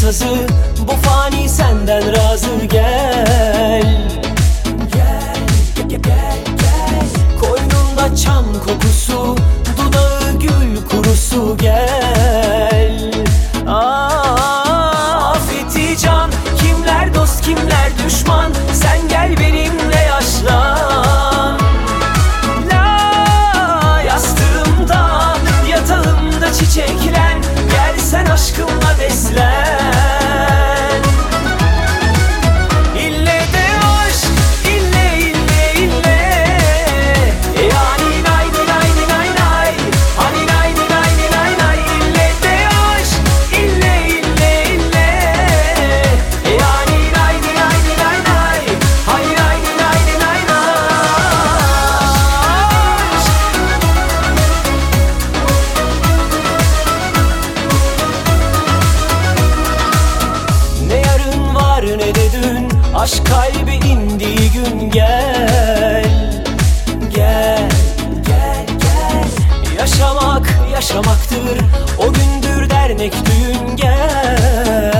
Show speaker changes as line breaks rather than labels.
sazı, bu fani senden razı. Gel, gel, gel, gel, gel. Koynunda çam kokusu, dudağı gül kurusu. Gel, afeti can, kimler dost kimler düşman, sen gel benimle yaşlan. La yastığımda, yatağımda çiçeklen, gel sen aşkımla beslen. İlle de aşk, ille ille ille, yani nay ni nay ni nay nay, hani nay ni nay ni nay nay. İlle de aşk, ille ille ille, yani nay ni nay ni nay nay, hani nay ni nay ni nay nay. Ne yarın var ne de dün, aşk kalbi indiği gün. Gel, gel, gel, gel. Yaşamak yaşamaktır, o gündür dernek düğün. Gel.